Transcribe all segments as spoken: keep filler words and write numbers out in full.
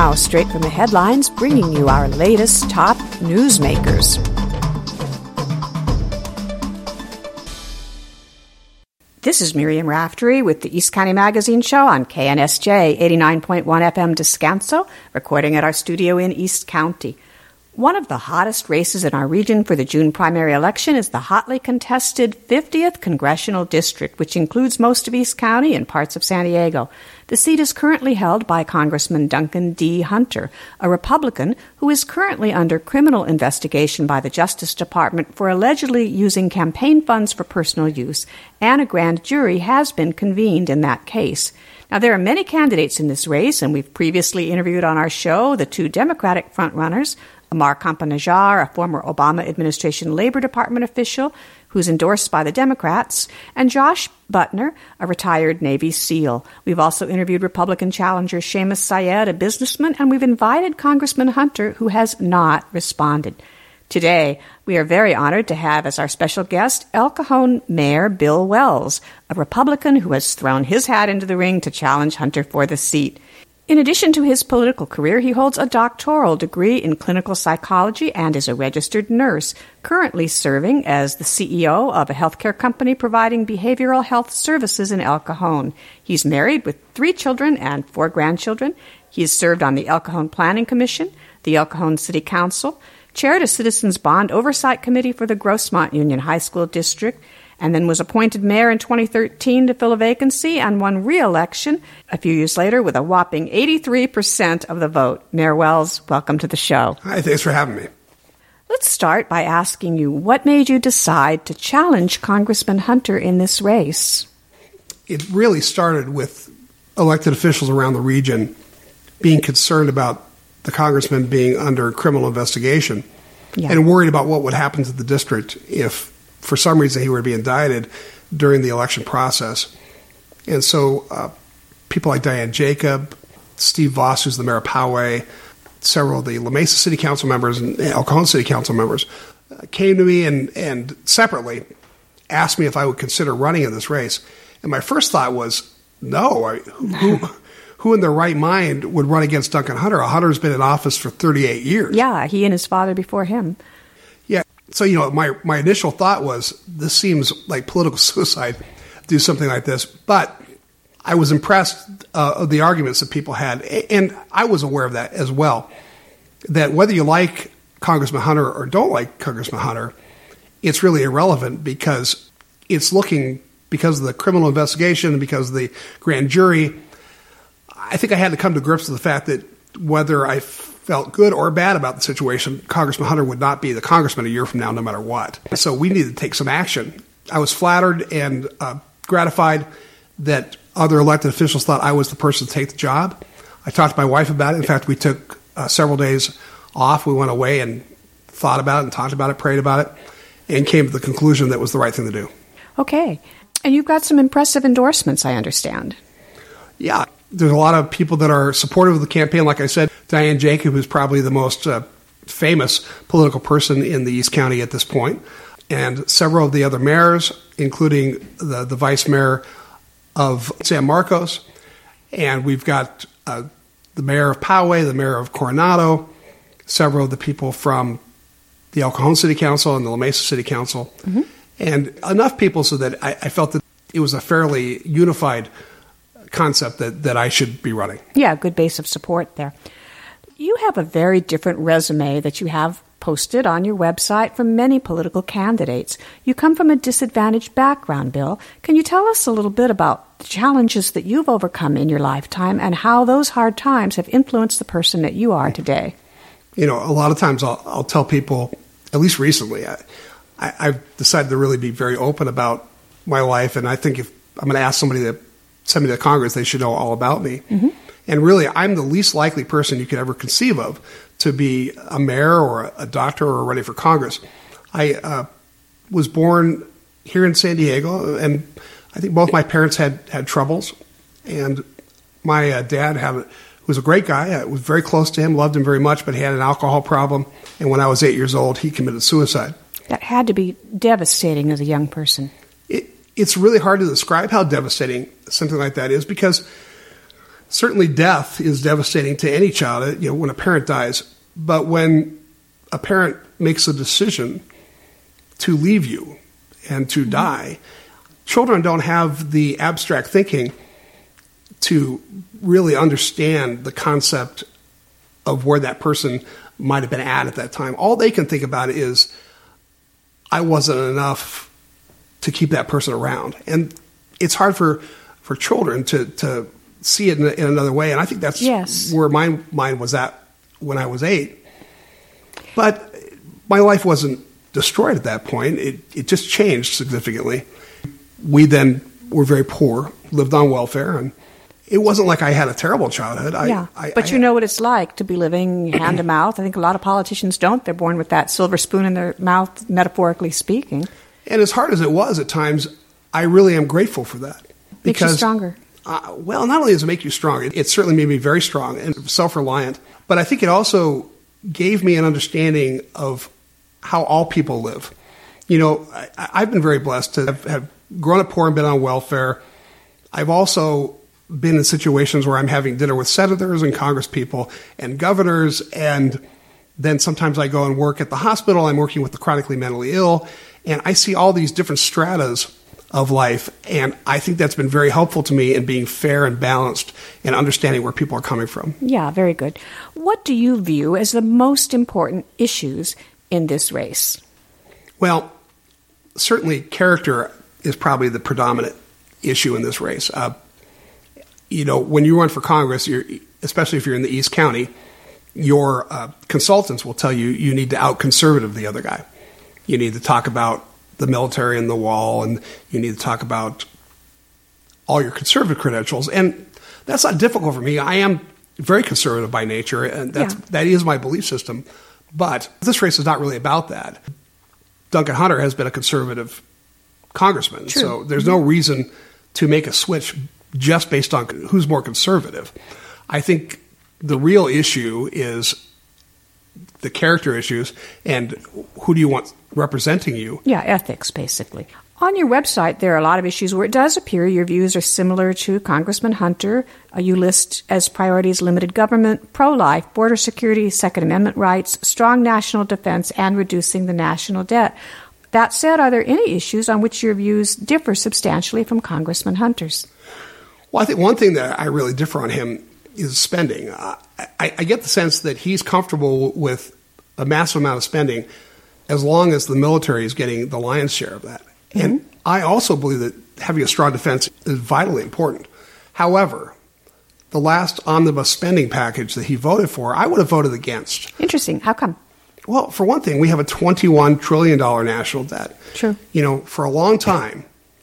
now, straight from the headlines, bringing you our latest top newsmakers. This is Miriam Raftery with the East County Magazine Show on K N S J eighty-nine point one F M Descanso, recording at our studio in East County. One of the hottest races in our region for the June primary election is the hotly contested fiftieth Congressional District, which includes most of East County and parts of San Diego. The seat is currently held by Congressman Duncan D. Hunter, a Republican who is currently under criminal investigation by the Justice Department for allegedly using campaign funds for personal use, and a grand jury has been convened in that case. Now, there are many candidates in this race, and we've previously interviewed on our show the two Democratic frontrunners, Amar Kampa-Najjar, a former Obama administration Labor Department official who's endorsed by the Democrats, and Josh Butner, a retired Navy SEAL. We've also interviewed Republican challenger Seamus Syed, a businessman, and we've invited Congressman Hunter, who has not responded. Today, we are very honored to have as our special guest El Cajon Mayor Bill Wells, a Republican who has thrown his hat into the ring to challenge Hunter for the seat. In addition to his political career, he holds a doctoral degree in clinical psychology and is a registered nurse, currently serving as the C E O of a healthcare company providing behavioral health services in El Cajon. He's married with three children and four grandchildren. He has served on the El Cajon Planning Commission, the El Cajon City Council, chaired a Citizens Bond Oversight Committee for the Grossmont Union High School District, and then was appointed mayor in twenty thirteen to fill a vacancy and won re-election a few years later with a whopping eighty-three percent of the vote. Mayor Wells, welcome to the show. Hi, thanks for having me. Let's start by asking you, what made you decide to challenge Congressman Hunter in this race? It really started with elected officials around the region being concerned about the congressman being under criminal investigation yeah. and worried about what would happen to the district if for some reason he were to be indicted during the election process. And so uh, people like Diane Jacob, Steve Voss, who's the mayor of Poway, several of the La Mesa City Council members and El Cajon City Council members uh, came to me and, and separately asked me if I would consider running in this race. And my first thought was, no, I, who, who in their right mind would run against Duncan Hunter? Hunter's been in office for thirty-eight years. Yeah, he and his father before him. Yeah. So, you know, my, my initial thought was, this seems like political suicide, do something like this. But I was impressed uh, of the arguments that people had. And I was aware of that as well, that whether you like Congressman Hunter or don't like Congressman Hunter, it's really irrelevant because it's looking, because of the criminal investigation and because of the grand jury, I think I had to come to grips with the fact that whether I felt good or bad about the situation, Congressman Hunter would not be the congressman a year from now, no matter what. So we needed to take some action. I was flattered and uh, gratified that other elected officials thought I was the person to take the job. I talked to my wife about it. In fact, we took uh, several days off. We went away and thought about it and talked about it, prayed about it, and came to the conclusion that it was the right thing to do. Okay. And you've got some impressive endorsements, I understand. Yeah. There's a lot of people that are supportive of the campaign. Like I said, Diane Jacob, who's probably the most uh, famous political person in the East County at this point, and several of the other mayors, including the, the vice mayor of San Marcos. And we've got uh, the mayor of Poway, the mayor of Coronado, several of the people from the El Cajon City Council and the La Mesa City Council, mm-hmm. and enough people so that I, I felt that it was a fairly unified concept that, that I should be running. Yeah, good base of support there. You have a very different resume that you have posted on your website from many political candidates. You come from a disadvantaged background, Bill. Can you tell us a little bit about the challenges that you've overcome in your lifetime and how those hard times have influenced the person that you are today? You know, a lot of times I'll, I'll tell people, at least recently, I, I, I've decided to really be very open about my life. And I think if I'm going to ask somebody to send me to Congress, they should know all about me. Mm-hmm. And really, I'm the least likely person you could ever conceive of to be a mayor or a doctor or running for Congress. I uh, was born here in San Diego, and I think both my parents had, had troubles. And my uh, dad had, was a great guy. I was very close to him, loved him very much, but he had an alcohol problem. And when I was eight years old, he committed suicide. That had to be devastating as a young person. It, it's really hard to describe how devastating something like that is because certainly death is devastating to any child, you know, when a parent dies. But when a parent makes a decision to leave you and to mm-hmm. die, children don't have the abstract thinking to really understand the concept of where that person might have been at at that time. All they can think about is, I wasn't enough to keep that person around. And it's hard for, for children to, to see it in, in another way. And I think that's yes. where my mind was at when I was eight. But my life wasn't destroyed at that point. It, it just changed significantly. We then were very poor, lived on welfare, and it wasn't like I had a terrible childhood. I, yeah, I, but I, you know what it's like to be living hand to mouth. I think a lot of politicians don't. They're born with that silver spoon in their mouth, metaphorically speaking. And as hard as it was at times, I really am grateful for that. Makes you stronger. Uh, well, not only does it make you strong, it, it certainly made me very strong and self-reliant, but I think it also gave me an understanding of how all people live. You know, I, I've been very blessed to have, have grown up poor and been on welfare. I've also been in situations where I'm having dinner with senators and congresspeople and governors, and then sometimes I go and work at the hospital. I'm working with the chronically mentally ill, and I see all these different stratas of life, and I think that's been very helpful to me in being fair and balanced and understanding where people are coming from. Yeah, very good. What do you view as the most important issues in this race? Well, certainly character is probably the predominant issue in this race. Uh, You know, when you run for Congress, you're, especially if you're in the East County, your uh, consultants will tell you you need to out-conservative the other guy. You need to talk about the military and the wall, and you need to talk about all your conservative credentials. And that's not difficult for me. I am very conservative by nature, and that's, yeah. that is my belief system. But this race is not really about that. Duncan Hunter has been a conservative congressman, True. so there's no reason to make a switch just based on who's more conservative. I think the real issue is the character issues and who do you want representing you. Yeah, ethics, basically. On your website, there are a lot of issues where it does appear your views are similar to Congressman Hunter. Uh, you list as priorities limited government, pro-life, border security, Second Amendment rights, strong national defense, and reducing the national debt. That said, are there any issues on which your views differ substantially from Congressman Hunter's? Well, I think one thing that I really differ on him is spending. Uh, I, I get the sense that he's comfortable with a massive amount of spending as long as the military is getting the lion's share of that. Mm-hmm. And I also believe that having a strong defense is vitally important. However, the last omnibus spending package that he voted for, I would have voted against. Interesting. How come? Well, for one thing, we have a twenty-one trillion dollars national debt. True. You know, for a long time,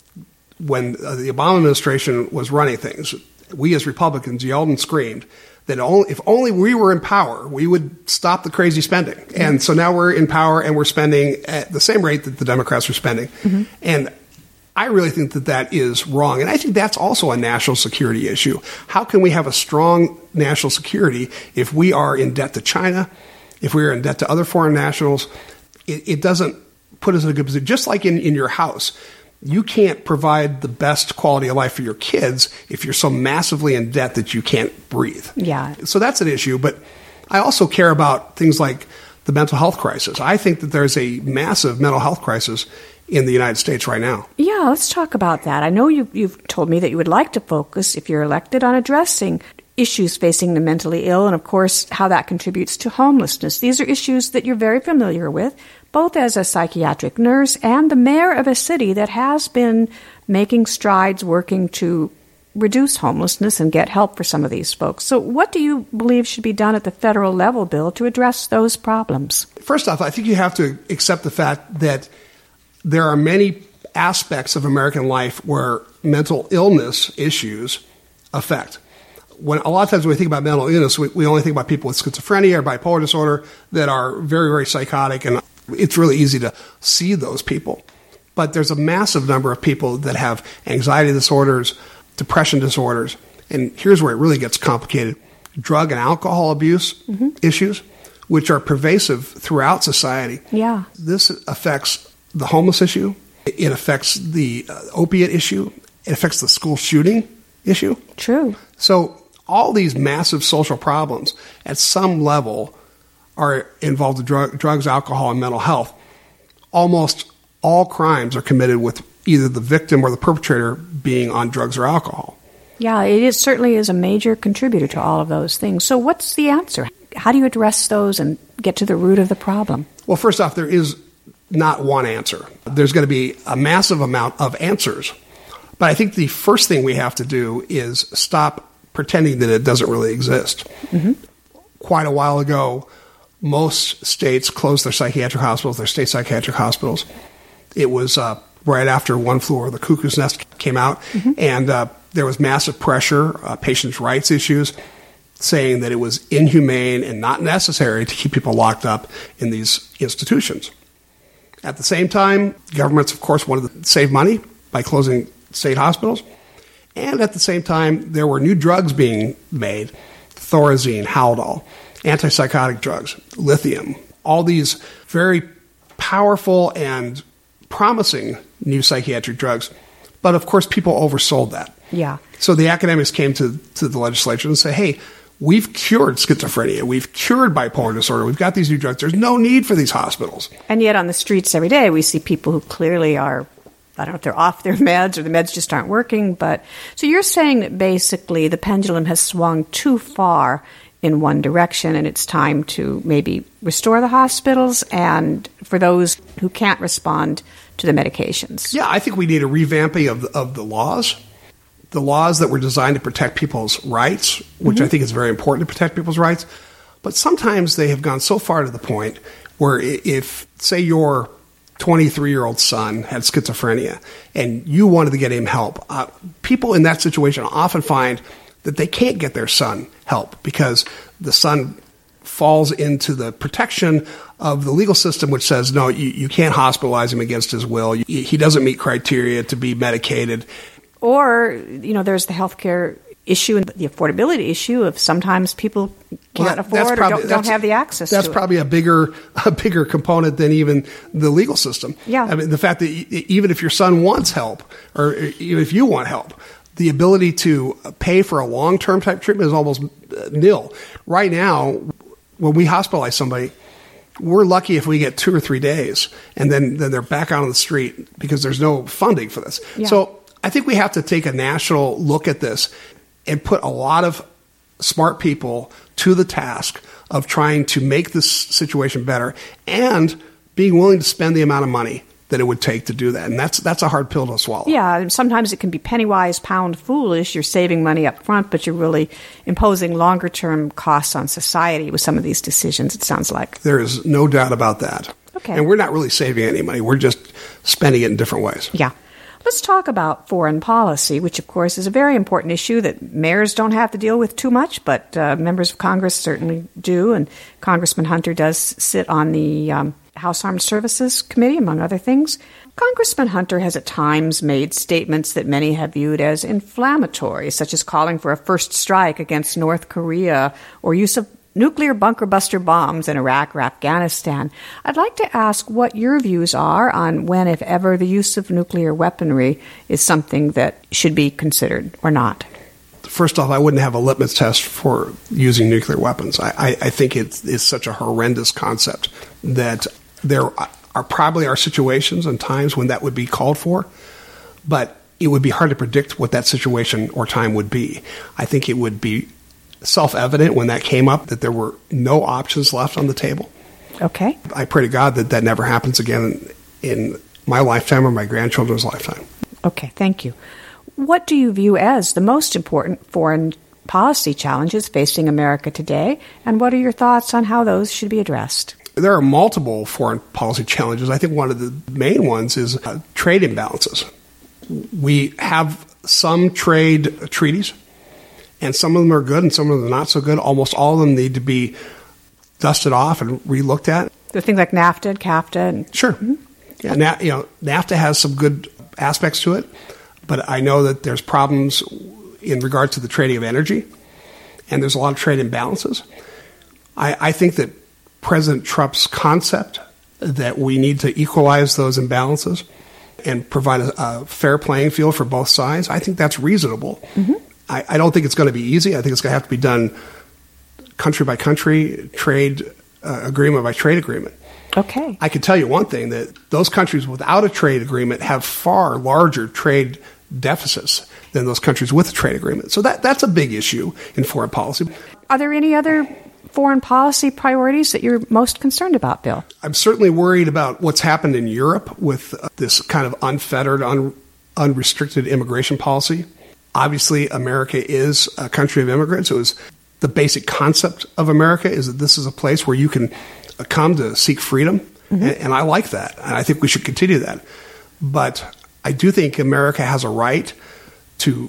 when uh, the Obama administration was running things, we as Republicans yelled and screamed that only, if only we were in power, we would stop the crazy spending. Mm-hmm. And so now we're in power and we're spending at the same rate that the Democrats are spending. Mm-hmm. And I really think that that is wrong. And I think that's also a national security issue. How can we have a strong national security if we are in debt to China, if we are in debt to other foreign nationals? It, it doesn't put us in a good position. Just like in, in your house, you can't provide the best quality of life for your kids if you're so massively in debt that you can't breathe. Yeah. So that's an issue. But I also care about things like the mental health crisis. I think that there's a massive mental health crisis in the United States right now. Yeah, let's talk about that. I know you, you've told me that you would like to focus, if you're elected, on addressing issues facing the mentally ill and, of course, how that contributes to homelessness. These are issues that you're very familiar with, both as a psychiatric nurse and the mayor of a city that has been making strides working to reduce homelessness and get help for some of these folks. So what do you believe should be done at the federal level, Bill, to address those problems? First off, I think you have to accept the fact that there are many aspects of American life where mental illness issues affect. When a lot of times when we think about mental illness, we, we only think about people with schizophrenia or bipolar disorder that are very, very psychotic, and it's really easy to see those people. But there's a massive number of people that have anxiety disorders, depression disorders, and here's where it really gets complicated. Drug and alcohol abuse mm-hmm. issues, which are pervasive throughout society. Yeah. This affects the homeless issue. It affects the uh, opiate issue. It affects the school shooting issue. True. So all these massive social problems at some level are involved in drug, drugs, alcohol, and mental health. Almost all crimes are committed with either the victim or the perpetrator being on drugs or alcohol. Yeah, it is certainly is a major contributor to all of those things. So what's the answer? How do you address those and get to the root of the problem? Well, first off, there is not one answer. There's going to be a massive amount of answers. But I think the first thing we have to do is stop pretending that it doesn't really exist. Mm-hmm. Quite a while ago, most states closed their psychiatric hospitals, their state psychiatric hospitals. It was uh, right after One Flew Over the Cuckoo's Nest came out, mm-hmm. and uh, there was massive pressure, uh, patients' rights issues, saying that it was inhumane and not necessary to keep people locked up in these institutions. At the same time, governments, of course, wanted to save money by closing state hospitals. And at the same time, there were new drugs being made, Thorazine, Haldol, antipsychotic drugs, lithium, all these very powerful and promising new psychiatric drugs. But of course, people oversold that. Yeah. So the academics came to, to the legislature and said, hey, we've cured schizophrenia. We've cured bipolar disorder. We've got these new drugs. There's no need for these hospitals. And yet on the streets every day, we see people who clearly are, I don't know if they're off their meds or the meds just aren't working. But so you're saying that basically the pendulum has swung too far in one direction, and it's time to maybe restore the hospitals and for those who can't respond to the medications. Yeah, I think we need a revamping of the, of the laws. The laws that were designed to protect people's rights, which mm-hmm. I think is very important to protect people's rights. But sometimes they have gone so far to the point where if, say, your twenty-three-year-old son had schizophrenia and you wanted to get him help, uh, people in that situation often find that they can't get their son help because the son falls into the protection of the legal system, which says, no, you, you can't hospitalize him against his will. You, he doesn't meet criteria to be medicated. Or, you know, there's the healthcare issue and the affordability issue of sometimes people can't well, afford probably, or don't, don't have the access to it. That's probably a bigger a bigger component than even the legal system. Yeah. I mean, the fact that even if your son wants help or even if you want help, the ability to pay for a long-term type treatment is almost nil. Right now, when we hospitalize somebody, we're lucky if we get two or three days, and then, then they're back out on the street because there's no funding for this. Yeah. So I think we have to take a national look at this and put a lot of smart people to the task of trying to make this situation better and being willing to spend the amount of money that it would take to do that. And that's that's a hard pill to swallow. Yeah, and sometimes it can be penny wise, pound foolish. You're saving money up front, but you're really imposing longer-term costs on society with some of these decisions, it sounds like. There is no doubt about that. Okay. And we're not really saving any money. We're just spending it in different ways. Yeah. Let's talk about foreign policy, which, of course, is a very important issue that mayors don't have to deal with too much, but uh, members of Congress certainly do. And Congressman Hunter does sit on the um, House Armed Services Committee, among other things. Congressman Hunter has at times made statements that many have viewed as inflammatory, such as calling for a first strike against North Korea or use of nuclear bunker buster bombs in Iraq or Afghanistan. I'd like to ask what your views are on when, if ever, the use of nuclear weaponry is something that should be considered or not. First off, I wouldn't have a litmus test for using nuclear weapons. I, I, I think it is such a horrendous concept that there are probably are situations and times when that would be called for, but it would be hard to predict what that situation or time would be. I think it would be self-evident when that came up that there were no options left on the table. Okay. I pray to God that that never happens again in my lifetime or my grandchildren's lifetime. Okay, thank you. What do you view as the most important foreign policy challenges facing America today, and what are your thoughts on how those should be addressed? There are multiple foreign policy challenges. I think one of the main ones is uh, trade imbalances. We have some trade treaties, and some of them are good and some of them are not so good. Almost all of them need to be dusted off and re-looked at. There are things like NAFTA and CAFTA. And- sure. Mm-hmm. Yeah, Na- you know, NAFTA has some good aspects to it, but I know that there's problems in regard to the trading of energy, and there's a lot of trade imbalances. I, I think that President Trump's concept that we need to equalize those imbalances and provide a, a fair playing field for both sides, I think that's reasonable. Mm-hmm. I, I don't think it's going to be easy. I think it's going to have to be done country by country, trade uh, agreement by trade agreement. Okay. I can tell you one thing, that those countries without a trade agreement have far larger trade deficits than those countries with a trade agreement. So that that's a big issue in foreign policy. Are there any other foreign policy priorities that you're most concerned about, Bill? I'm certainly worried about what's happened in Europe with uh, this kind of unfettered, un, unrestricted immigration policy. Obviously, America is a country of immigrants. It was the basic concept of America is that this is a place where you can come to seek freedom, mm-hmm. and, and I like that, and I think we should continue that. But I do think America has a right to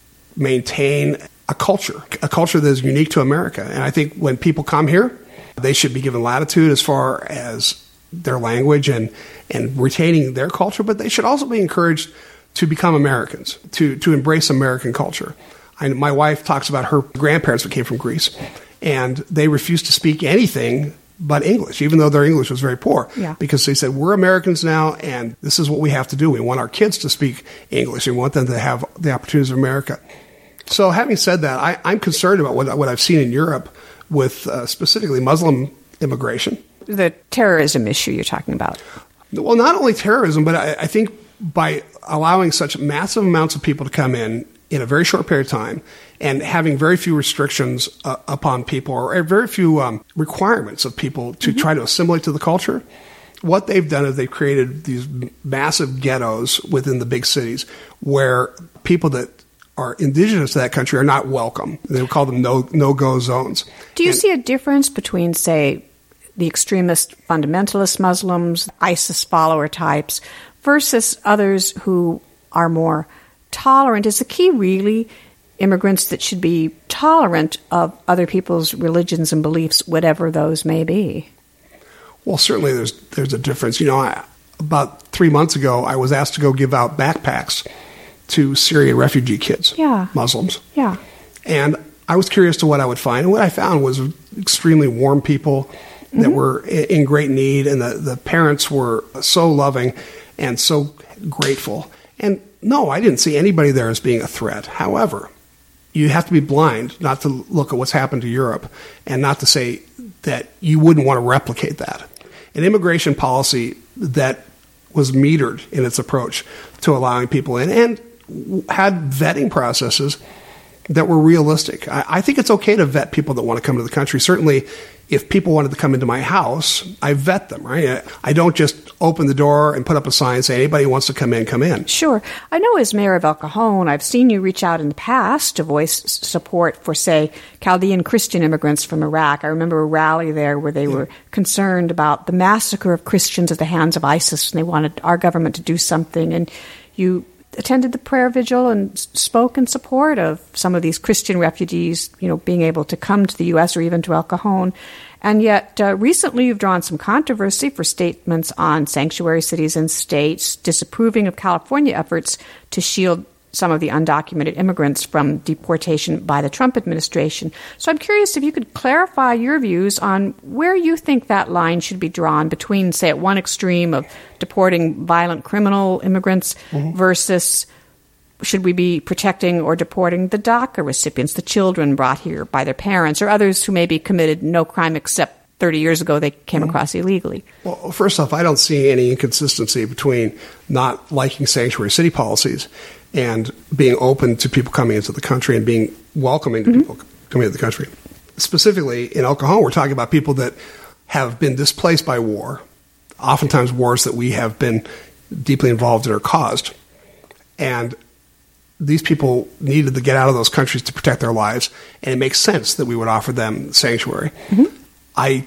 maintain a culture, a culture that is unique to America. And I think when people come here, they should be given latitude as far as their language and, and retaining their culture, but they should also be encouraged to become Americans, to, to embrace American culture. I, my wife talks about her grandparents that came from Greece, and they refused to speak anything but English, even though their English was very poor, yeah. because they said, we're Americans now, and this is what we have to do. We want our kids to speak English. We want them to have the opportunities of America. So having said that, I, I'm concerned about what, what I've seen in Europe with uh, specifically Muslim immigration. The terrorism issue you're talking about. Well, not only terrorism, but I, I think by allowing such massive amounts of people to come in in a very short period of time and having very few restrictions uh, upon people or very few um, requirements of people to mm-hmm. try to assimilate to the culture, what they've done is they've created these massive ghettos within the big cities where people that are indigenous to that country are not welcome. They would call them no, no-go zones. Do you and, see a difference between, say, the extremist fundamentalist Muslims, ISIS follower types, versus others who are more tolerant? Is the key really immigrants that should be tolerant of other people's religions and beliefs, whatever those may be? Well, certainly there's there's a difference. You know, I, about three months ago, I was asked to go give out backpacks to Syrian refugee kids, yeah. Muslims. Yeah. And I was curious to what I would find. And what I found was extremely warm people that mm-hmm. were in great need, and the, the parents were so loving and so grateful. And no, I didn't see anybody there as being a threat. However, you have to be blind not to look at what's happened to Europe and not to say that you wouldn't want to replicate that. An immigration policy that was metered in its approach to allowing people in and had vetting processes that were realistic. I, I think it's okay to vet people that want to come to the country. Certainly, if people wanted to come into my house, I vet them, right? I don't just open the door and put up a sign and say, anybody who wants to come in, come in. Sure. I know as mayor of El Cajon, I've seen you reach out in the past to voice support for, say, Chaldean Christian immigrants from Iraq. I remember a rally there where they yeah. were concerned about the massacre of Christians at the hands of ISIS, and they wanted our government to do something. And you attended the prayer vigil and spoke in support of some of these Christian refugees, you know, being able to come to the U S or even to El Cajon. And yet, uh, recently you've drawn some controversy for statements on sanctuary cities and states disapproving of California efforts to shield some of the undocumented immigrants from deportation by the Trump administration. So I'm curious if you could clarify your views on where you think that line should be drawn between, say, at one extreme of deporting violent criminal immigrants mm-hmm. versus should we be protecting or deporting the DACA recipients, the children brought here by their parents, or others who maybe committed no crime except thirty years ago they came mm-hmm. across illegally? Well, first off, I don't see any inconsistency between not liking sanctuary city policies and being open to people coming into the country and being welcoming to mm-hmm. people coming into the country. Specifically, in El Cajon, we're talking about people that have been displaced by war, oftentimes wars that we have been deeply involved in or caused. And these people needed to get out of those countries to protect their lives, and it makes sense that we would offer them sanctuary. Mm-hmm. I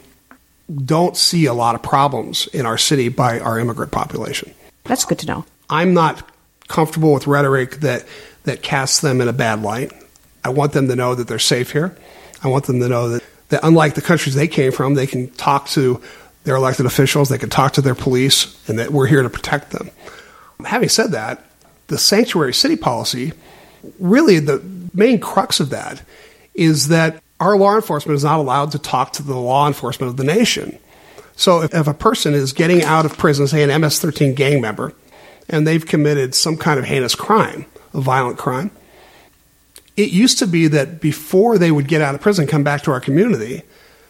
don't see a lot of problems in our city by our immigrant population. That's good to know. I'm not comfortable with rhetoric that, that casts them in a bad light. I want them to know that they're safe here. I want them to know that, that unlike the countries they came from, they can talk to their elected officials, they can talk to their police, and that we're here to protect them. Having said that, the sanctuary city policy, really the main crux of that is that our law enforcement is not allowed to talk to the law enforcement of the nation. So if, if a person is getting out of prison, say an M S thirteen gang member, and they've committed some kind of heinous crime, a violent crime, It used to be that before they would get out of prison and come back to our community,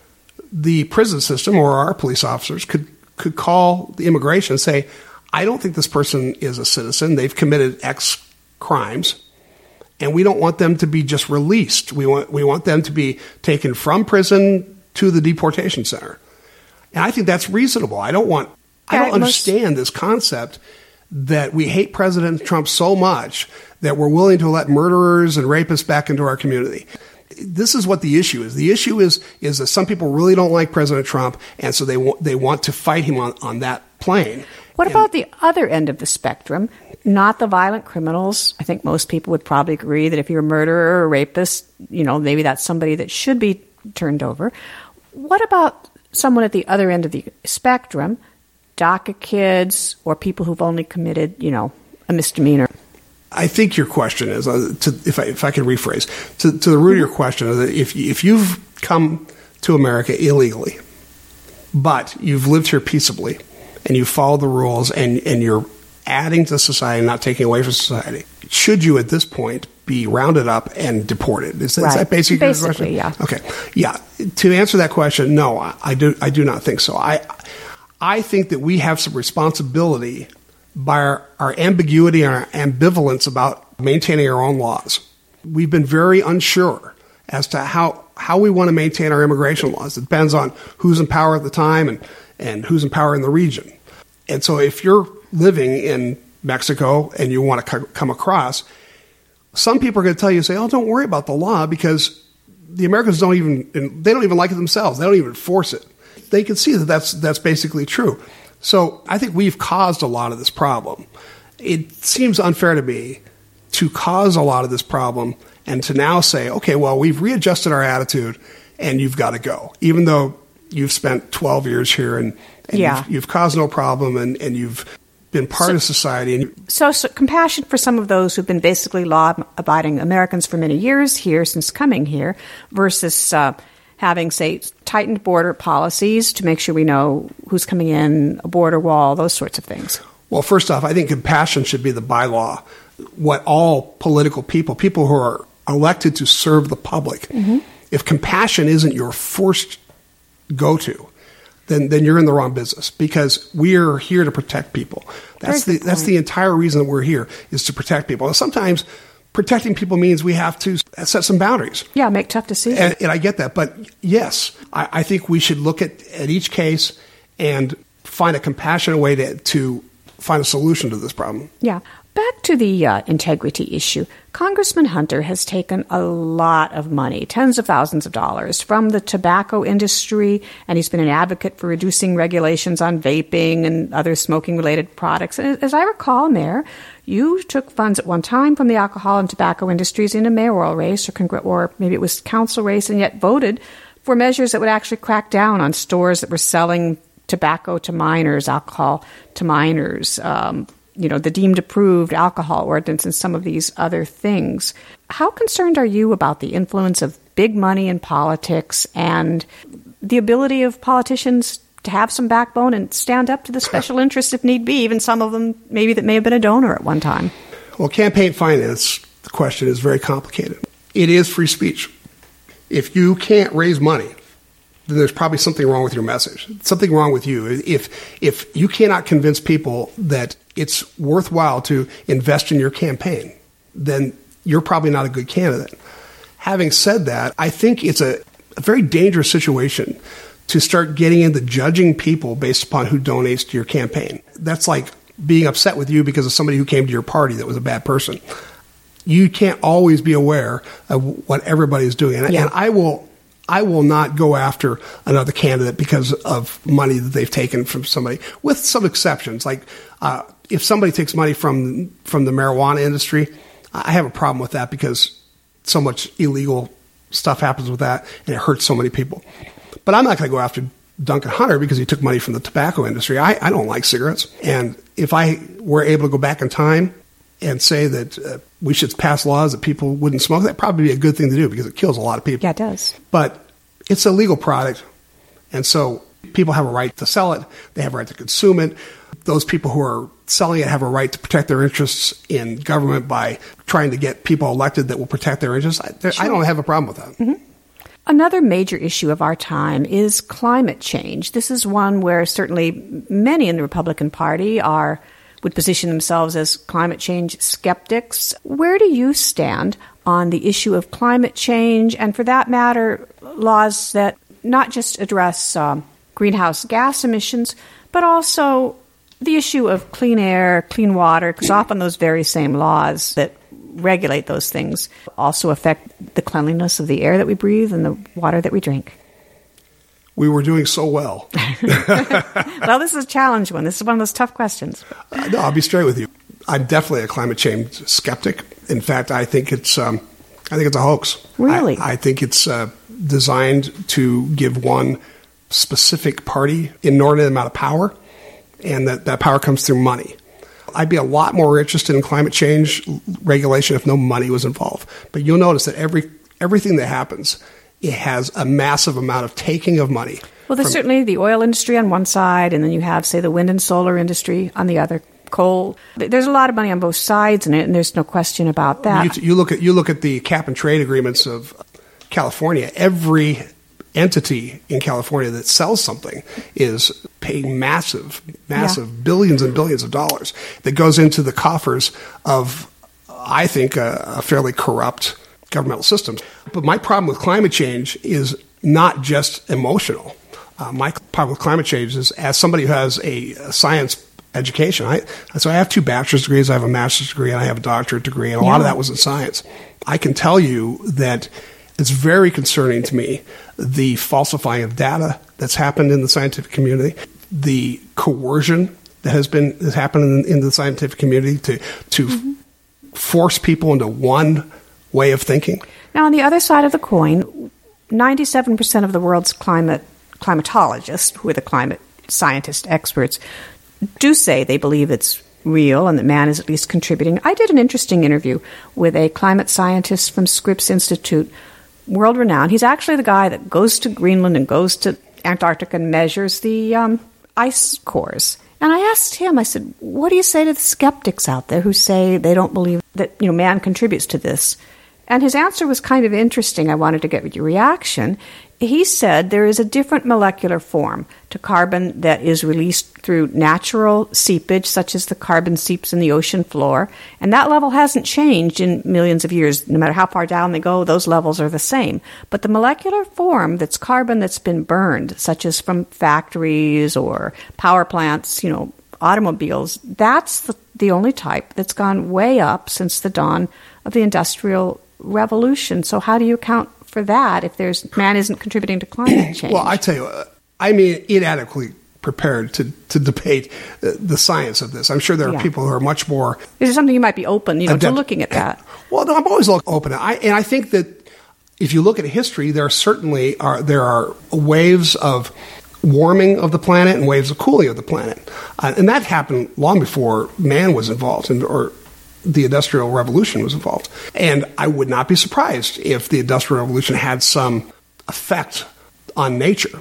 the prison system or our police officers could, could call the immigration and say, I don't think this person is a citizen. They've committed X crimes, and we don't want them to be just released. We want we want them to be taken from prison to the deportation center. And I think that's reasonable. I don't want I don't understand this concept that we hate President Trump so much that we're willing to let murderers and rapists back into our community. This is what the issue is. The issue is is that some people really don't like President Trump, and so they want they want to fight him on, on that plane. What and, about the other end of the spectrum? Not the violent criminals. I think most people would probably agree that if you're a murderer or a rapist, you know, maybe that's somebody that should be turned over. What about someone at the other end of the spectrum, DACA kids or people who've only committed, you know, a misdemeanor? I think your question is, uh, to, if I if I can rephrase, to, to the root of your question, is that if if you've come to America illegally, but you've lived here peaceably, and you follow the rules, and, and you're adding to society, not taking away from society, should you at this point be rounded up and deported? Is, right. is that basically, basically your question? Yeah. Okay. Yeah. To answer that question, no, I, I do. I do not think so. I I think that we have some responsibility by our, our ambiguity and our ambivalence about maintaining our own laws. We've been very unsure as to how how we want to maintain our immigration laws. It depends on who's in power at the time and, and who's in power in the region. And so if you're living in Mexico and you want to come across, some people are going to tell you, say, oh, don't worry about the law because the Americans don't even, they don't even like it themselves. They don't even enforce it. They can see that that's, that's basically true. So I think we've caused a lot of this problem. It seems unfair to me to cause a lot of this problem and to now say, okay, well, we've readjusted our attitude and you've got to go, even though you've spent twelve years here and, and yeah. you've, you've caused no problem and, and you've been part so, of society. And you, so, so compassion for some of those who've been basically law-abiding Americans for many years here since coming here versus uh, having, say, tightened border policies to make sure we know who's coming in, a border wall, those sorts of things. Well, first off, I think compassion should be the bylaw. What all political people, people who are elected to serve the public, mm-hmm. if compassion isn't your first go-to, then then you're in the wrong business because we're here to protect people. That's the that's the entire reason that we're here is to protect people. And sometimes protecting people means we have to set some boundaries. Yeah, make tough decisions. And, and I get that. But yes, I, I think we should look at, at each case and find a compassionate way to, to find a solution to this problem. Yeah. Back to the uh, integrity issue. Congressman Hunter has taken a lot of money, tens of thousands of dollars, from the tobacco industry, and he's been an advocate for reducing regulations on vaping and other smoking-related products. And as I recall, Mayor, you took funds at one time from the alcohol and tobacco industries in a mayoral race, or, congr- or maybe it was council race, and yet voted for measures that would actually crack down on stores that were selling tobacco to minors, alcohol to minors, um, you know, the deemed approved alcohol ordinance and some of these other things. How concerned are you about the influence of big money in politics and the ability of politicians to have some backbone and stand up to the special interests if need be, even some of them maybe that may have been a donor at one time? Well, campaign finance, the question is very complicated. It is free speech. If you can't raise money, then there's probably something wrong with your message, something wrong with you. If if you cannot convince people that it's worthwhile to invest in your campaign, then you're probably not a good candidate. Having said that, I think it's a, a very dangerous situation to start getting into judging people based upon who donates to your campaign. That's like being upset with you because of somebody who came to your party that was a bad person. You can't always be aware of what everybody is doing. And, yeah. and I will I will not go after another candidate because of money that they've taken from somebody, with some exceptions. Like uh, if somebody takes money from from the marijuana industry, I have a problem with that because so much illegal stuff happens with that, and it hurts so many people. But I'm not going to go after Duncan Hunter because he took money from the tobacco industry. I, I don't like cigarettes. And if I were able to go back in time and say that uh, we should pass laws that people wouldn't smoke, that'd probably be a good thing to do because it kills a lot of people. Yeah, it does. But it's a legal product, and so people have a right to sell it. They have a right to consume it. those people who are selling it have a right to protect their interests in government by trying to get people elected that will protect their interests. I, Sure. I don't have a problem with that. Mm-hmm. Another major issue of our time is climate change. This is one where certainly many in the Republican Party are would position themselves as climate change skeptics. Where do you stand on the issue of climate change and, for that matter, laws that not just address um, greenhouse gas emissions, but also the issue of clean air, clean water, because often those very same laws that regulate those things also affect the cleanliness of the air that we breathe and the water that we drink? We were doing so well. Well, this is a challenge one. This is one of those tough questions. Uh, no, I'll be straight with you. I'm definitely a climate change skeptic. In fact, I think it's um, I think it's a hoax. Really? I, I think it's uh, designed to give one specific party inordinate amount of power, and that, that power comes through money. I'd be a lot more interested in climate change regulation if no money was involved. But you'll notice that every everything that happens, it has a massive amount of taking of money. Well, there's from, certainly the oil industry on one side, and then you have, say, the wind and solar industry on the other, coal. There's a lot of money on both sides in it, and there's no question about that. You, you look at you look at the cap and trade agreements of California. Every entity in California that sells something is paying massive, massive Yeah. billions and billions of dollars that goes into the coffers of, I think, a, a fairly corrupt governmental system. But my problem with climate change is not just emotional. Uh, my problem with climate change is, as somebody who has a, a science education, I, so I have two bachelor's degrees, I have a master's degree, and I have a doctorate degree, and a Yeah. lot of that was in science. I can tell you that it's very concerning to me, the falsifying of data that's happened in the scientific community, the coercion that has been has happened in, in the scientific community to to mm-hmm. force people into one way of thinking. Now, on the other side of the coin, ninety-seven percent of the world's climate climatologists, who are the climate scientist experts, do say they believe it's real and that man is at least contributing. I did an interesting interview with a climate scientist from Scripps Institute, world-renowned. He's actually the guy that goes to Greenland and goes to Antarctica and measures the um, ice cores. And I asked him, I said, what do you say to the skeptics out there who say they don't believe that, you know, man contributes to this? And his answer was kind of interesting. I wanted to get your reaction. He said there is a different molecular form to carbon that is released through natural seepage, such as the carbon seeps in the ocean floor. And that level hasn't changed in millions of years. No matter how far down they go, those levels are the same. But the molecular form that's carbon that's been burned, such as from factories or power plants, you know, automobiles, that's the, the only type that's gone way up since the dawn of the Industrial Revolution. So how do you account for that if there's man isn't contributing to climate change? Well, I tell you, I mean, inadequately prepared to, to debate the, the science of this. I'm sure there are Yeah. people who are much more. Is there something you might be open, you know, adept- to looking at that? Well, no, I'm always open. I, and I think that if you look at history, there certainly are there are waves of warming of the planet and waves of cooling of the planet, uh, and that happened long before man was involved, and or the Industrial Revolution was involved. And I would not be surprised if the Industrial Revolution had some effect on nature.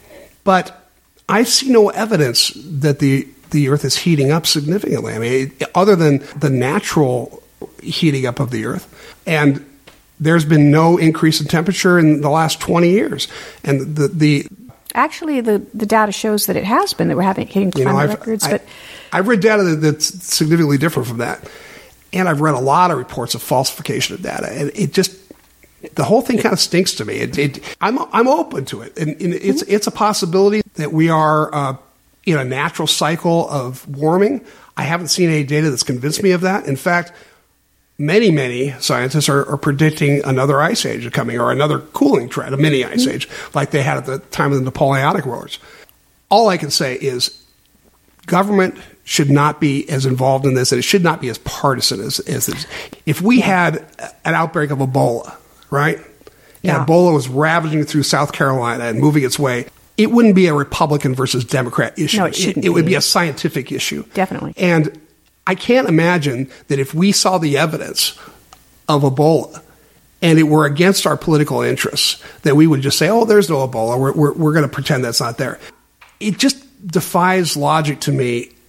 But I see no evidence that the, the Earth is heating up significantly. I mean, other than the natural heating up of the Earth. And there's been no increase in temperature in the last twenty years. And the... the Actually, the, the data shows that it has been, that we're having hitting you know, climate I've, records. I, But I've read data that, that's significantly different from that. And I've read a lot of reports of falsification of data, and it just the whole thing kind of stinks to me. It, it, I'm I'm open to it, and, and it's it's a possibility that we are uh, in a natural cycle of warming. I haven't seen any data that's convinced me of that. In fact, many many scientists are, are predicting another ice age coming, or another cooling trend, a mini ice age, like they had at the time of the Napoleonic Wars. All I can say is, government should not be as involved in this, and it should not be as partisan as, as this. If we had an outbreak of Ebola, right, and Yeah. Ebola was ravaging through South Carolina and moving its way, it wouldn't be a Republican versus Democrat issue. No, it shouldn't It, it would be. be a scientific issue. Definitely. And I can't imagine that if we saw the evidence of Ebola and it were against our political interests, that we would just say, oh, there's no Ebola. We're, we're, we're going to pretend that's not there. It just defies logic to me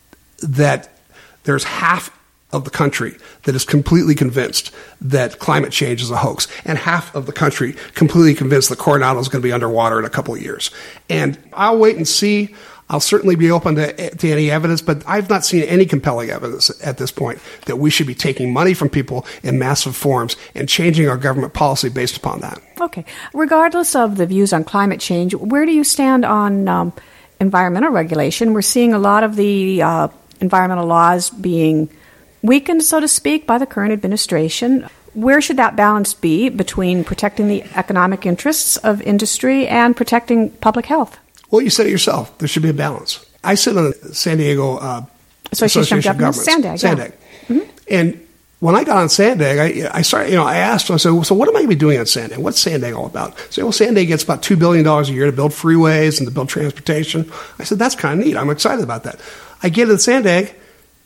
that there's half of the country that is completely convinced that climate change is a hoax, and half of the country completely convinced that Coronado is going to be underwater in a couple of years. And I'll wait and see. I'll certainly be open to, to any evidence, but I've not seen any compelling evidence at this point that we should be taking money from people in massive forms and changing our government policy based upon that. Okay. Regardless of the views on climate change, where do you stand on um, environmental regulation? We're seeing a lot of the uh, environmental laws being weakened, so to speak, by the current administration. Where should that balance be between protecting the economic interests of industry and protecting public health? Well, you said it yourself. There should be a balance. I sit on the San Diego uh, Association, Association of Governments, Sandag. Sandag. Yeah. Mm-hmm. And when I got on Sandag, I, I started, you know, I asked, I said, so what am I going to be doing on Sandag? What's Sandag all about? So, well, Sandag gets about two billion dollars a year to build freeways and to build transportation. I said, that's kind of neat. I'm excited about that. I get to Sandag.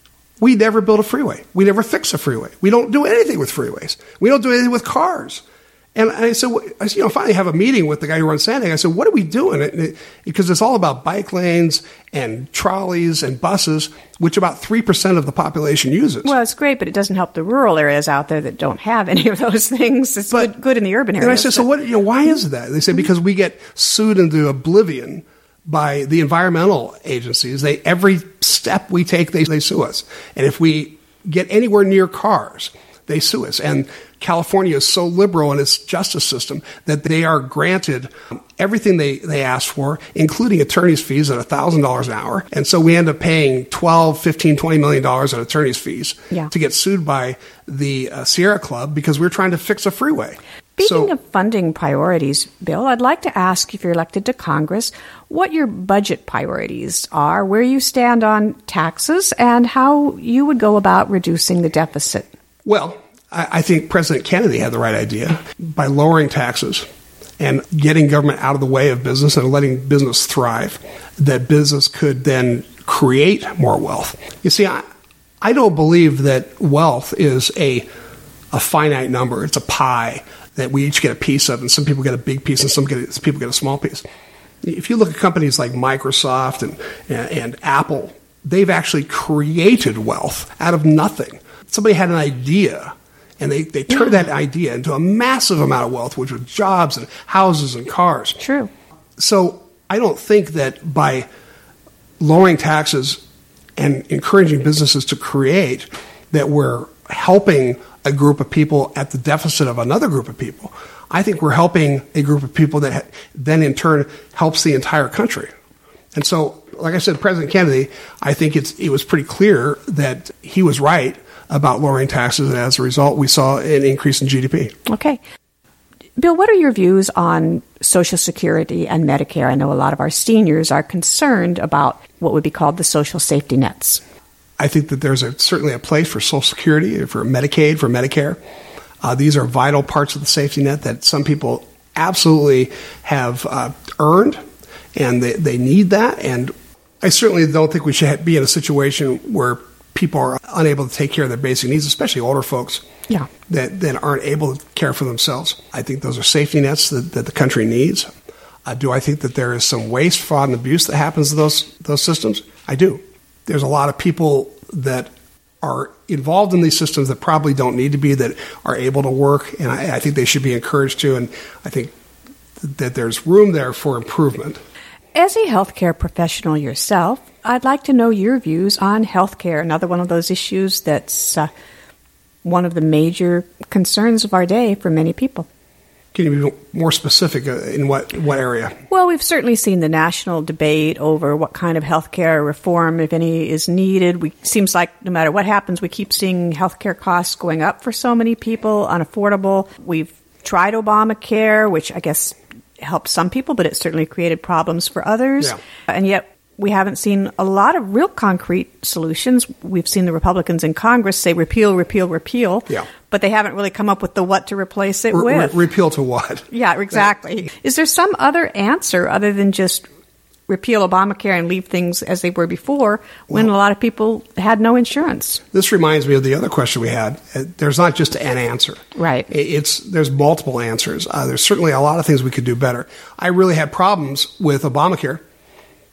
We never build a freeway. We never fix a freeway. We don't do anything with freeways. We don't do anything with cars. And I said, I you know, finally have a meeting with the guy who runs Sandag. I said, what are we doing? Because it's all about bike lanes and trolleys and buses, which about three percent of the population uses. Well, it's great, but it doesn't help the rural areas out there that don't have any of those things. It's but, good, good in the urban areas. And I said, so what, you know, why is that? They said, because we get sued into oblivion by the environmental agencies. They every step we take, they, they sue us. And if we get anywhere near cars, they sue us. And California is so liberal in its justice system that they are granted everything they, they ask for, including attorney's fees at one thousand dollars an hour. And so we end up paying twelve, fifteen, twenty million dollars in attorney's fees yeah. to get sued by the uh, Sierra Club because we're trying to fix a freeway. Speaking so, of funding priorities, Bill, I'd like to ask, if you're elected to Congress, what your budget priorities are, where you stand on taxes, and how you would go about reducing the deficit. Well, I think President Kennedy had the right idea. By lowering taxes and getting government out of the way of business and letting business thrive, that business could then create more wealth. You see, I, I don't believe that wealth is a, a finite number. It's a pie that we each get a piece of, and some people get a big piece and some get, some people get a small piece. If you look at companies like Microsoft and, and, and Apple, they've actually created wealth out of nothing. Somebody had an idea, and they, they turned yeah. that idea into a massive amount of wealth, which was jobs and houses and cars. True. So I don't think that by lowering taxes and encouraging businesses to create, that we're helping a group of people at the deficit of another group of people. I think we're helping a group of people that ha- then in turn helps the entire country. And so, like I said, President Kennedy, I think it's, it was pretty clear that he was right about lowering taxes, and as a result, we saw an increase in G D P. Okay. Bill, what are your views on Social Security and Medicare? I know a lot of our seniors are concerned about what would be called the social safety nets. I think that there's a, certainly a place for Social Security, for Medicaid, for Medicare. Uh, these are vital parts of the safety net that some people absolutely have uh, earned, and they, they need that. And I certainly don't think we should be in a situation where people are unable to take care of their basic needs, especially older folks yeah. that, that aren't able to care for themselves. I think those are safety nets that, that the country needs. Uh, do I think that there is some waste, fraud, and abuse that happens in those those systems? I do. There's a lot of people that are involved in these systems that probably don't need to be, that are able to work, and I, I think they should be encouraged to, and I think that there's room there for improvement. As a healthcare professional yourself, I'd like to know your views on healthcare, another one of those issues that's uh, one of the major concerns of our day for many people. Can you be more specific in what, what area? Well, we've certainly seen the national debate over what kind of healthcare reform, if any, is needed. We seems like no matter what happens, we keep seeing healthcare costs going up for so many people, unaffordable. We've tried Obamacare, which I guess helped some people, but it certainly created problems for others. Yeah. And yet we haven't seen a lot of real concrete solutions. We've seen the Republicans in Congress say repeal, repeal, repeal. Yeah. But they haven't really come up with the what to replace it Re- with. Re- repeal to what? Yeah, exactly. Is there some other answer other than just repeal Obamacare and leave things as they were before when well, a lot of people had no insurance? This reminds me of the other question we had. There's not just an answer. Right. It's There's multiple answers. Uh, there's certainly a lot of things we could do better. I really had problems with Obamacare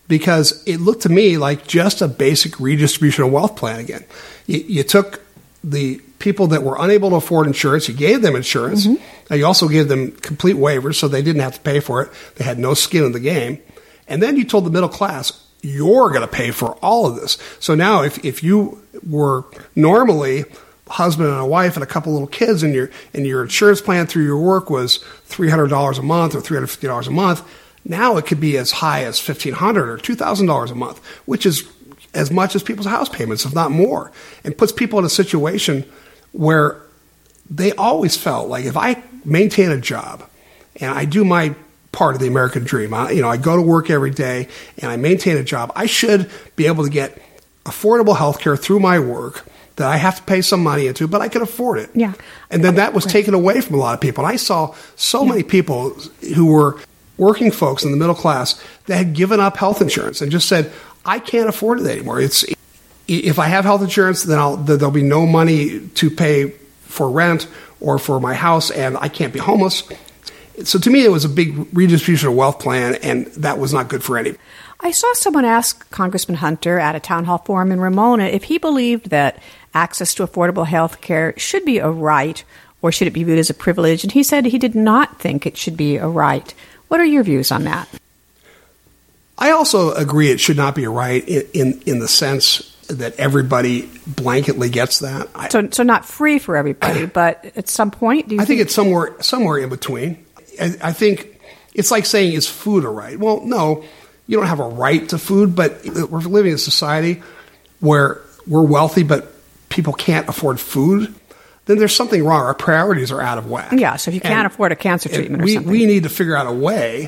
because it looked to me like just a basic redistribution of wealth plan again. You, you took the people that were unable to afford insurance, you gave them insurance, mm-hmm. and you also gave them complete waivers so they didn't have to pay for it. They had no skin in the game. And then you told the middle class, you're going to pay for all of this. So now if, if you were normally a husband and a wife and a couple little kids and your and your insurance plan through your work was three hundred dollars a month or three hundred fifty dollars a month, now it could be as high as fifteen hundred dollars or two thousand dollars a month, which is as much as people's house payments, if not more, and puts people in a situation where they always felt like if I maintain a job and I do my part of the American dream, I, you know, I go to work every day and I maintain a job, I should be able to get affordable health care through my work that I have to pay some money into, but I can afford it. Yeah. And then that was right. taken away from a lot of people. And I saw so yeah. many people who were working folks in the middle class that had given up health insurance and just said, I can't afford it anymore. It's if I have health insurance, then I'll, there'll be no money to pay for rent or for my house, and I can't be homeless. So to me, it was a big redistribution of wealth plan, and that was not good for any. I saw someone ask Congressman Hunter at a town hall forum in Ramona if he believed that access to affordable health care should be a right or should it be viewed as a privilege, and he said he did not think it should be a right. What are your views on that? I also agree it should not be a right in, in, in the sense that everybody blanketly gets that. So, so not free for everybody, but at some point, do you I think, think it's somewhere somewhere in between. I, I think it's like saying, is food a right? Well, no, you don't have a right to food, but we're living in a society where we're wealthy, but people can't afford food. Then there's something wrong. Our priorities are out of whack. Yeah, so if you can't and, afford a cancer treatment or we, something. We need to figure out a way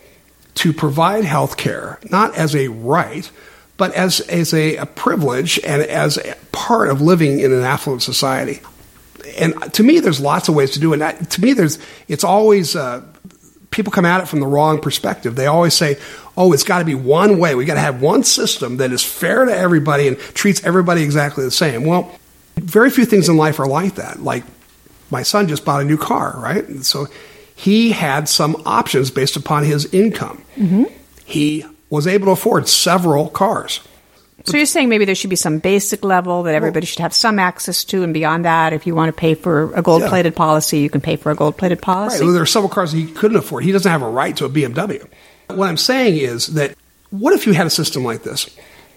to provide health care, not as a right, but as, as a, a privilege and as a part of living in an affluent society. And to me, there's lots of ways to do it. And to me, there's it's always uh, people come at it from the wrong perspective. They always say, oh, it's got to be one way. We got to have one system that is fair to everybody and treats everybody exactly the same. Well, very few things in life are like that. Like my son just bought a new car, right? And so he had some options based upon his income. Mm-hmm. He was able to afford several cars. So but, you're saying maybe there should be some basic level that everybody well, should have some access to, and beyond that, if you want to pay for a gold-plated yeah. policy, you can pay for a gold-plated policy? Right. Well, there are several cars that he couldn't afford. He doesn't have a right to a B M W. What I'm saying is that what if you had a system like this?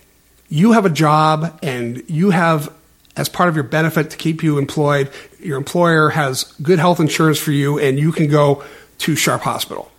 You have a job, and you have, as part of your benefit to keep you employed, your employer has good health insurance for you, and you can go to Sharp Hospital.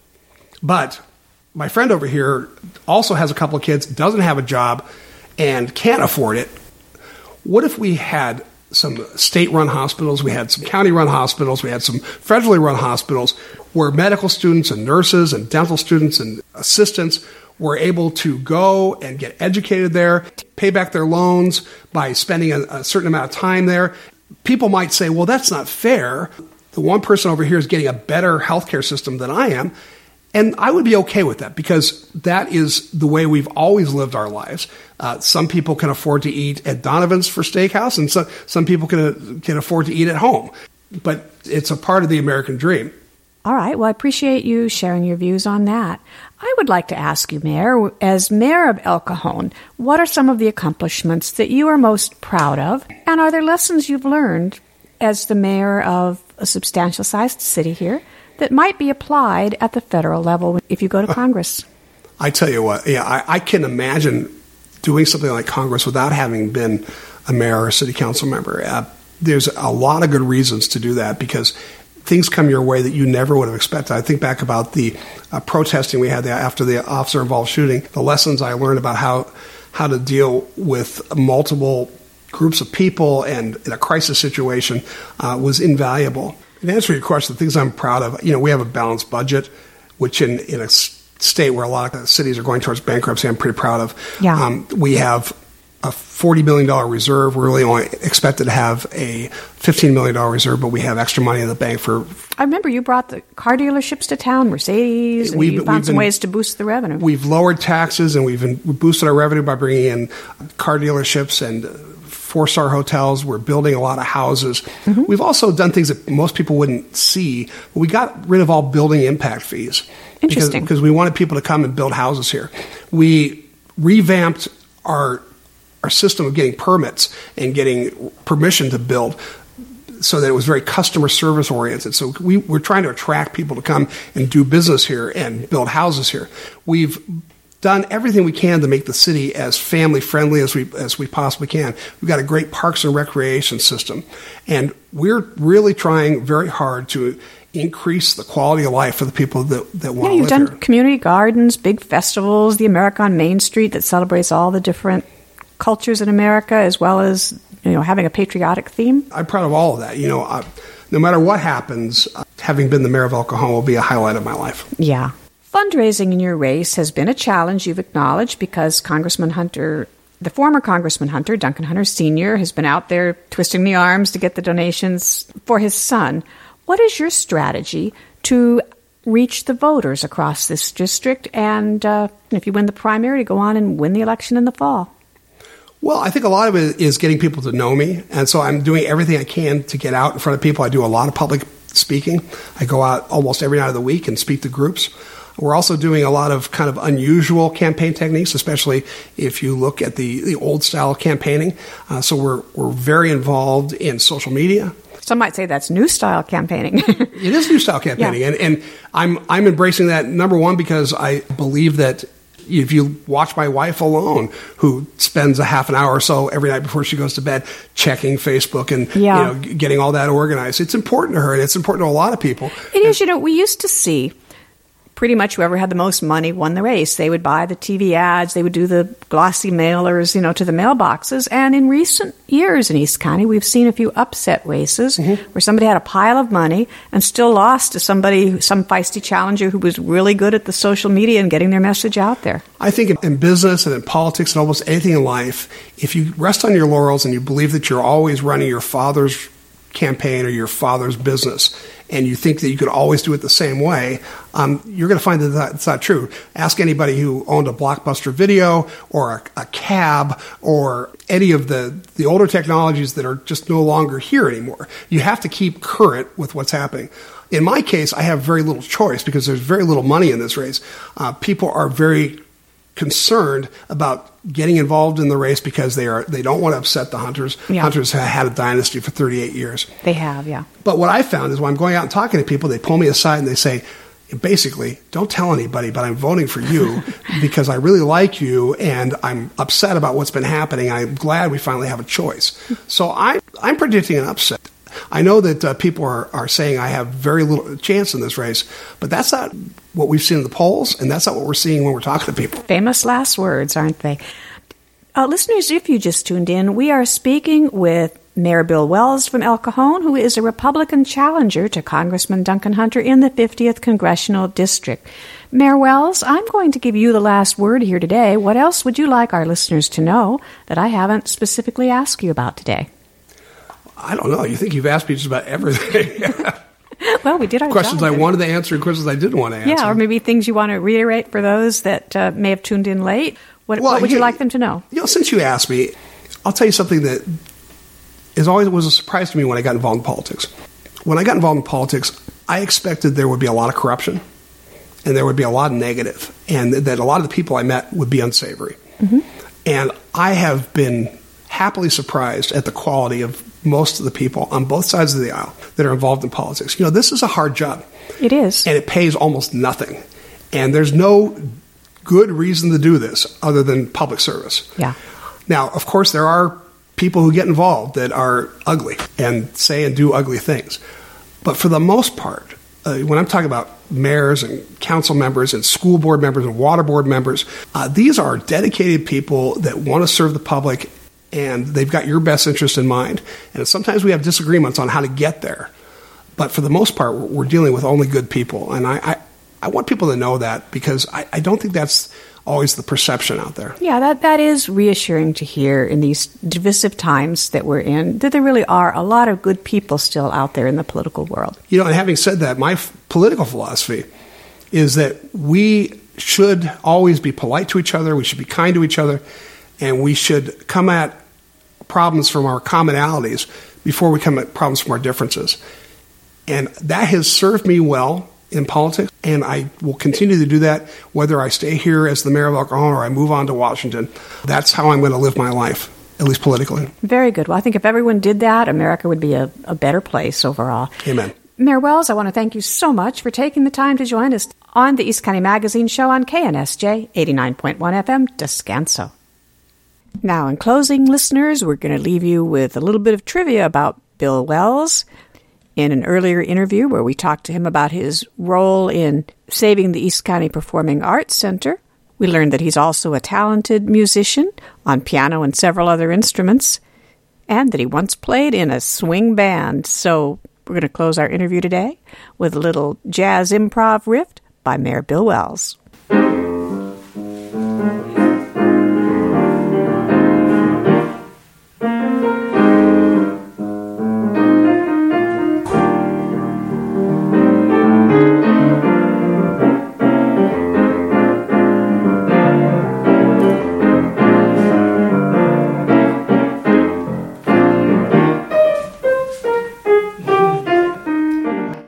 But my friend over here also has a couple of kids, doesn't have a job, and can't afford it. What if we had some state-run hospitals, we had some county-run hospitals, we had some federally-run hospitals where medical students and nurses and dental students and assistants were able to go and get educated there, pay back their loans by spending a, a certain amount of time there. People might say, well, that's not fair. The one person over here is getting a better healthcare system than I am. And I would be okay with that because that is the way we've always lived our lives. Uh, some people can afford to eat at Donovan's for steakhouse, and so, some people can can afford to eat at home. But it's a part of the American dream. All right. Well, I appreciate you sharing your views on that. I would like to ask you, Mayor, as Mayor of El Cajon, what are some of the accomplishments that you are most proud of? And are there lessons you've learned as the mayor of a substantial-sized city here that might be applied at the federal level if you go to Congress? I tell you what, yeah, I, I can imagine doing something like Congress without having been a mayor or a city council member. Uh, there's a lot of good reasons to do that because things come your way that you never would have expected. I think back about the uh, protesting we had after the officer-involved shooting, the lessons I learned about how how to deal with multiple groups of people and in a crisis situation uh, was invaluable. In answer to your question, the things I'm proud of, you know, we have a balanced budget, which in, in a state where a lot of cities are going towards bankruptcy, I'm pretty proud of. Yeah. Um, we have a forty million dollars reserve. We're really only expected to have a fifteen million dollars reserve, but we have extra money in the bank for... I remember you brought the car dealerships to town, Mercedes, and you found some been, ways to boost the revenue. We've lowered taxes, and we've been, boosted our revenue by bringing in car dealerships and four-star hotels. We're building a lot of houses. Mm-hmm. We've also done things that most people wouldn't see. We got rid of all building impact fees. Interesting. Because, because we wanted people to come and build houses here. We revamped our our system of getting permits and getting permission to build, so that it was very customer service oriented. So we, we're trying to attract people to come and do business here and build houses here. We've done everything we can to make the city as family friendly as we as we possibly can. We've got a great parks and recreation system, and we're really trying very hard to increase the quality of life for the people that, that want yeah, to you've live done here. Community gardens, big festivals, the America on Main Street that celebrates all the different cultures in America, as well as, you know, having a patriotic theme. I'm proud of all of that. You know, uh, no matter what happens, uh, having been the mayor of El Cajon will be a highlight of my life. Yeah. Fundraising in your race has been a challenge, you've acknowledged, because Congressman Hunter, the former Congressman Hunter, Duncan Hunter Senior, has been out there twisting the arms to get the donations for his son. What is your strategy to reach the voters across this district and, uh, if you win the primary, to go on and win the election in the fall? Well, I think a lot of it is getting people to know me, and so I'm doing everything I can to get out in front of people. I do a lot of public speaking. I go out almost every night of the week and speak to groups. We're also doing a lot of kind of unusual campaign techniques, especially if you look at the, the old style of campaigning. Uh, so we're we're very involved in social media. Some might say that's new style campaigning. It is new style campaigning, yeah. and and I'm I'm embracing that, number one, because I believe that if you watch my wife alone, who spends a half an hour or so every night before she goes to bed checking Facebook and yeah. you know, getting all that organized, it's important to her, and it's important to a lot of people. It is. You know, we used to see pretty much whoever had the most money won the race. They would buy the T V ads. They would do the glossy mailers, you know, to the mailboxes. And in recent years in East County, we've seen a few upset races mm-hmm. where somebody had a pile of money and still lost to somebody, some feisty challenger who was really good at the social media and getting their message out there. I think in business and in politics and almost anything in life, if you rest on your laurels and you believe that you're always running your father's campaign or your father's business, and you think that you could always do it the same way, um, you're going to find that that's not true. Ask anybody who owned a Blockbuster Video or a, a cab or any of the, the older technologies that are just no longer here anymore. You have to keep current with what's happening. In my case, I have very little choice because there's very little money in this race. Uh, people are very concerned about getting involved in the race because they are they don't want to upset the Hunters. Yeah. Hunters have had a dynasty for thirty-eight years. They have, yeah. But what I found is when I'm going out and talking to people, they pull me aside and they say, basically, don't tell anybody, but I'm voting for you because I really like you and I'm upset about what's been happening. I'm glad we finally have a choice. So I, I'm predicting an upset. I know that uh, people are, are saying I have very little chance in this race, but that's not what we've seen in the polls, and that's not what we're seeing when we're talking to people. Famous last words, aren't they? Uh, listeners, if you just tuned in, we are speaking with Mayor Bill Wells from El Cajon, who is a Republican challenger to Congressman Duncan Hunter in the fiftieth Congressional District. Mayor Wells, I'm going to give you the last word here today. What else would you like our listeners to know that I haven't specifically asked you about today? I don't know. You think you've asked me just about everything. Well, we did our questions job. I wanted to answer and questions I didn't want to answer. Yeah, or maybe things you want to reiterate for those that uh, may have tuned in late. What, well, what would you, you like them to know? You know, since you asked me, I'll tell you something that is always was a surprise to me when I got involved in politics. When I got involved in politics, I expected there would be a lot of corruption and there would be a lot of negative, and that a lot of the people I met would be unsavory. Mm-hmm. And I have been happily surprised at the quality of most of the people on both sides of the aisle that are involved in politics. You know, this is a hard job. It is. And it pays almost nothing. And there's no good reason to do this other than public service. Yeah. Now, of course, there are people who get involved that are ugly and say and do ugly things. But for the most part, uh, when I'm talking about mayors and council members and school board members and water board members, uh, these are dedicated people that want to serve the public, and they've got your best interest in mind. And sometimes we have disagreements on how to get there. But for the most part, we're dealing with only good people. And I, I, I want people to know that because I, I don't think that's always the perception out there. Yeah, that, that is reassuring to hear in these divisive times that we're in, that there really are a lot of good people still out there in the political world. You know, and having said that, my f- political philosophy is that we should always be polite to each other, we should be kind to each other, and we should come at problems from our commonalities before we come at problems from our differences. And that has served me well in politics, and I will continue to do that whether I stay here as the mayor of El Cajon or I move on to Washington. That's how I'm going to live my life, at least politically. Very good. Well, I think if everyone did that, America would be a, a better place overall. Amen. Mayor Wells, I want to thank you so much for taking the time to join us on the East County Magazine Show on K N S J eighty-nine point one F M, Descanso. Now, in closing, listeners, we're going to leave you with a little bit of trivia about Bill Wells. In an earlier interview where we talked to him about his role in saving the East County Performing Arts Center, we learned that he's also a talented musician on piano and several other instruments, and that he once played in a swing band. So we're going to close our interview today with a little jazz improv riff by Mayor Bill Wells.